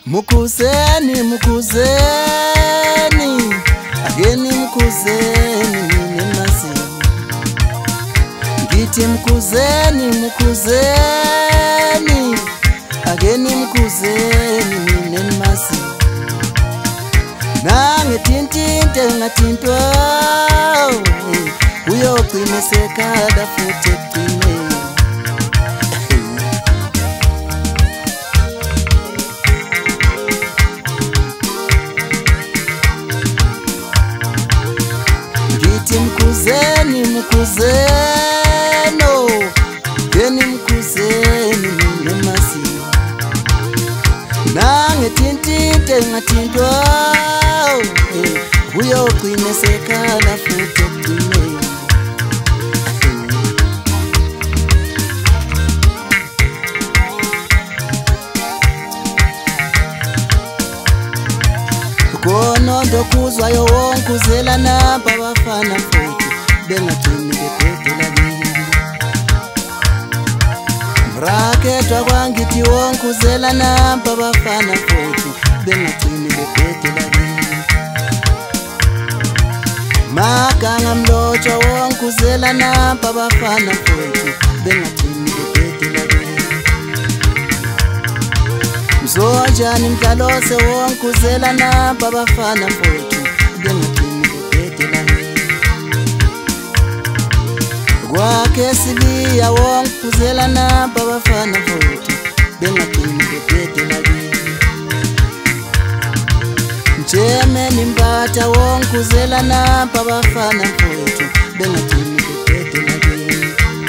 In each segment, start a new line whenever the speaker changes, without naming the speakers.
Mukuzeni, mukuzeni, ageni mukuzeni nemasi. Ngiti mukuzeni, mukuzeni, ageni mukuzeni nemasi. Nange tintinte ngatintwa, uyo kwimeseka dafute kwime. Mukuzeni, mukuzeno, geni mukuzeni nemasi. Nange tintinte ngatintwa, uyo kwimeseka dafute kwime. Kono ndokuzwa yo wonkuzela namba bafana mfowethu bengathini bebhedela kimi. Mraketwa kwangithi wonkuzela namba bafana mfowethu bengathini bebhedela kimi. Maganga mlotshwa wonkuzela namba bafana mfowethu bengathini bebhedela kimi. Mzonjani mdlalose wonkuzela namba bafana mfowethu bengathini bebhedela kimi. Kwakhe sibiya wonkuzela namba bafana mfowethu bengathini bebhedela kimi. Njemeni mbatha wonkuzela namba bafana mfowethu bengathini bebhedela kimi.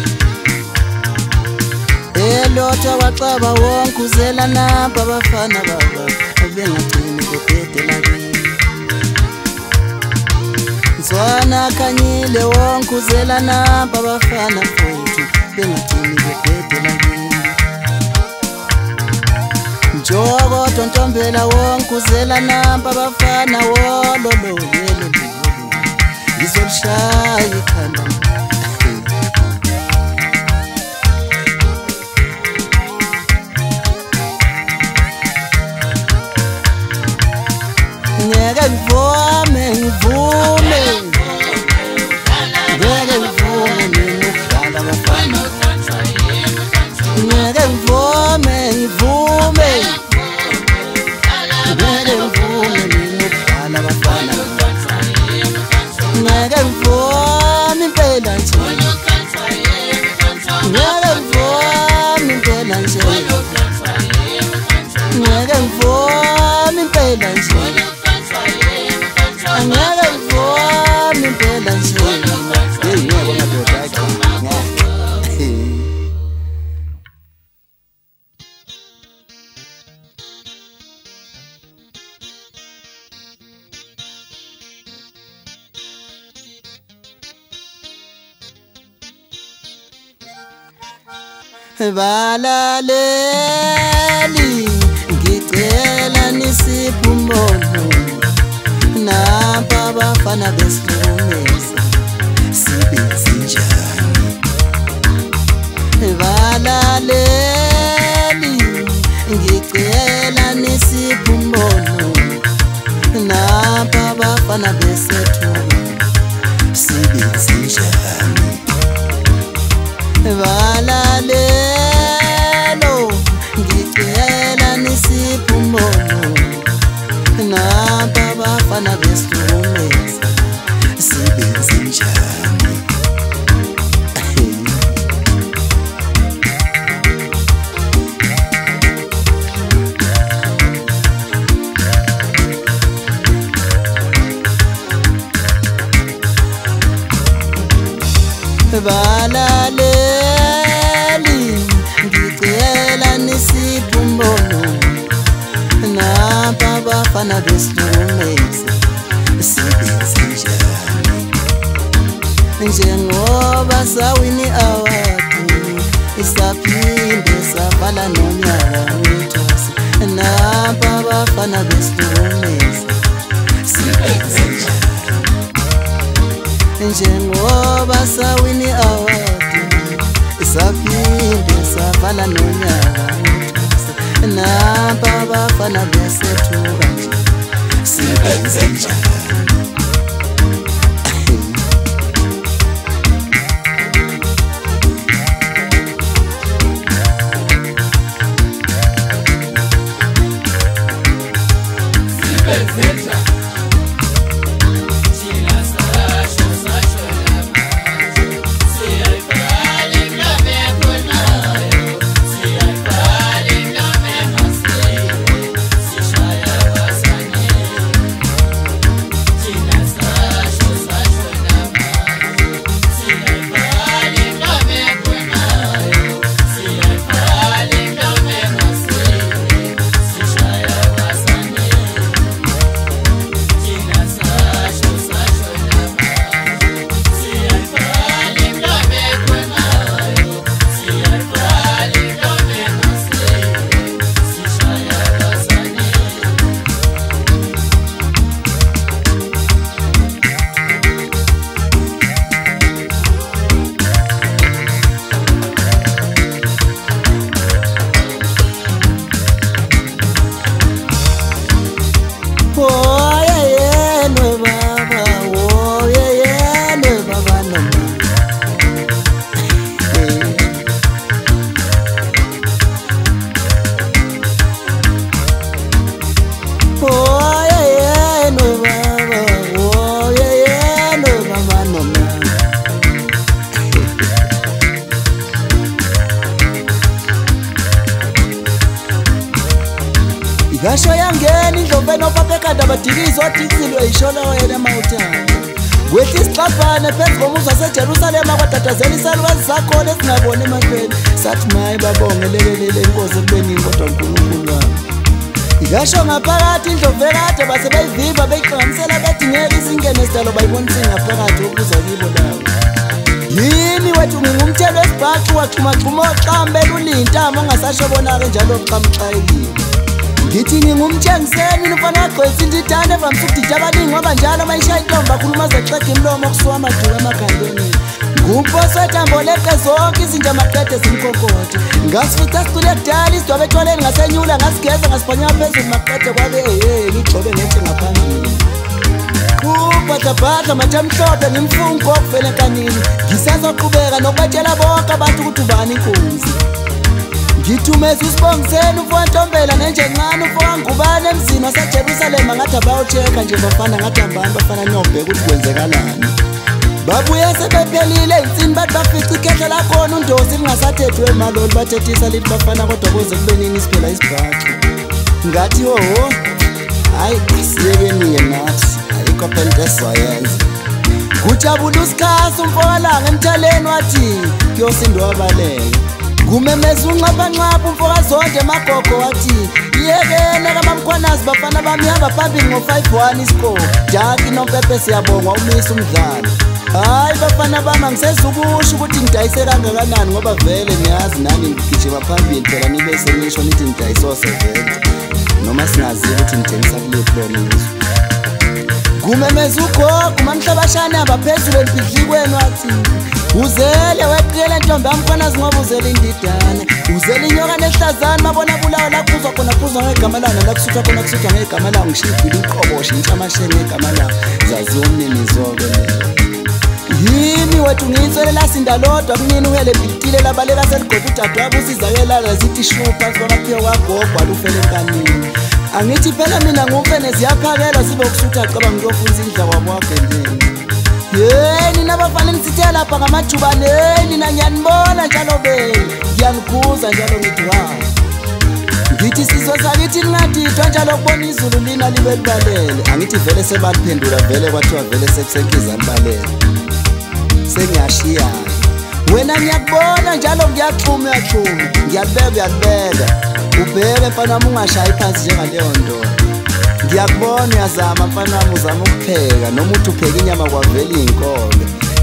Elotha waqaba wonkuzela namba bafana baba bengathini bebhedela kimi. Nzwana khanyile wonkuzela namba bafana mfowethu bengathini bebhedela kimi. Njoko tontombela wonkuzela namba bafana wololo yelo ngizolishaya ikhanda. Ngeke ngivume, ngivume, ngeke ngivume nginokudlala bafana. Ngeke ngivume, ngivume, ngeke ngivume nginokudlala bafana. Ngeke ngivume impela nje, ngeke ngivume impela nje, ngeke ngivume impela nje. Angeke ngivume impela nje. Hey yebo madoda cha. Balaleli ngicela nisiphe umbono namba bafana besilumeza sibenze njani. Balaleli ngicela nisiphe umbono namba bafana besethu sibenze njani. Balalelo ngicela nisiphe umbono namba bafana besilumeza sibenze njani. Balaleli ngicela nisiphe umbono namba bafana besilumeza sibenze njani. Njengoba sawini award isaphinde savala nonyaka wethu namba bafana besilumeza sibenze njani. Njengoba sawini award isaphinde savala nonyaka napa bafana besethuka nje sibenze njani Gasho yangeni ndlobe nopapeka dabadilizo otitsilwe ishona wena mawuthana Wethi isiqabhane phezu komuzi waseJerusalema kwatatazela isalukazi zakhona esingaboni ematweni sathi maye babonge lekelele inkosi ekubeni kodwa uNkulunkulu wami Igasho ngaphakathi indlovu ekade base beyiviva beyihlanganisela bethi ngeke izingene sidalo bayibonisa ngaphakathi ukuza kibo lawo Yimi wethu ngingumthelo wesibhaxu waxhumaxhuma oxambela ulintamo ongasashobonake njalo oxamxayekile Ngithi ngingumtshengiseni umfana wagqwetha indidane evamisa ukudida abaningi ngoba njalo mayishaya intombi akhuluma zexega imlomo okusuka amaduku emakhandoneni Ngumposi wethambo leqe zonke izinto amaqede zimkokothe Ngasifutha sicule kudala isidwabe ethwaleni ngasenyula ngasigeza ngasibhanyela phezulu maqede kwabe ngigcobe ngethe ngaphambili Kubhadla majamhlophe ngimfungo okuvele kanini Ngisazoqhubeka nokubatshela bonke abantu ukuthi ubani inkunzi Ngithumeza usibongiseni uFwantombela nenjencane uFwangubane emzini waseJerusalema ngathi abayocheka nje bafana ngathi abantu bafana nobheka ukuthi kwenzekalani Babuye sebephelile insini bathi bafica ikhehla lakhona undosi lingasathethwe emaloli bathethisa lithi bafana kodwa kuze kube nini siphela isibhaxu Ngathi hoho hayi asiyekeni-ke nathi ayikho phela into esizoyenza Kujabula usikhasi umfokalanga emthaleni wathi kuyosindwa wabaleka Kumemeza unxaphanxapha umfokazonke emagogo wathi Yekele kamamkhwanazi bafana bami hamba phambili ngo-5-1 iscore Jaki noMpepe siyabonga umisa umdlalo Hayi bafana bami angisezukusho ukuthi ngidayise kangakanani ngoba vele niyazi nani ngigijima phambili phela nibe senisho nithi ngidayise o-70 noma singaziyo ukuthi ngithengisa kulephi lona izwe Kumemeza ugogo uMamhlabashane hamba phezulu empidlikweni wathi Uzele weqile ntombi yamkhwanazi ngoba uzele indidane Uzele inyoka nehlazana mabona bulawa la kuzwa khona kuzwa ngegama lana la kusuthwa khona kusuthwa ngegama lawo ngishibhile uqoboshe intshamasheni ngegama lawo zaziwa umnini zoke Yimi wethu ngiyinselela sinda lodwa kunini uyele bhilitile labaleka seligoda udadewabo usizakela lazithi shupha sibakaphiwa kwagogwa lufele enkanini Angithi phela mina ngumfene ziyaphakela sibe kusutha acaba ngiyofunza indla kwabo wagendeni Yeni nabafana ngisithe lapha ngamajubaneni nangiyanibona njalo ngiyangikhuza njalo ngithi wow Ngithi sizwe sakithi lingadidwa njalo kubona izulu lina libe libalele Angithi vele sebaliphendula vele kwathiwa vele sekusenkiza libalele Sengiyashiya Wena ngiyakubona njalo ngiyaxhuma ngiyabeka Ubheke mfana wami ungashayi phansi njengaleyo ndoda Ngiyakubona uyazama mfana wami uzama ukupheka noma uthi upheka inyama kwavela inkolo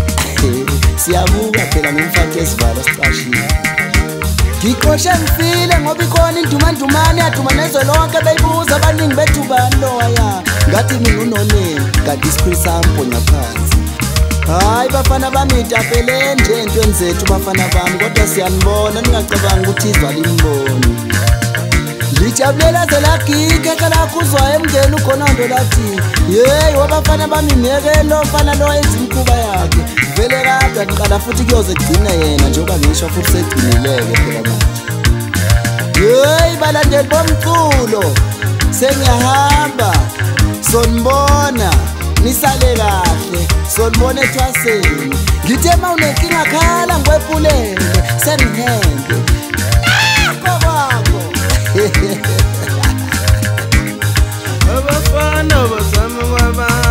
Siyabuka phela ngimfake esivalo siqashile Ngiqoshe ngifile ngoba ikhona indumandumane yaduma nezwe lonke beyibuza abaningi bethu bani loya ngathi mina unoneni kanti isikhulu samponya phansi Hayi bafana bami itapeleni nje entweni zethu bafana bami kodwa siyanibona ningacabanga ukuthi izwa limboni lijabulela zelagige kalakuzwa emngeni uGonondo lathi yeyi wabafana bamimekelo mfana lo wenza imkhuba yakhe vele kadwa niqala futhi kuyoze kugcine yena njengoba ngisho futhi segcinileke phela manje. Yeyi balandeli bomculo sengiyahamba sonibona nisale kahle sonibona ethwaseni ngithe mawunenkinga khala ngwephulele sengihembe nakho kwakho
abafana bazama kwaba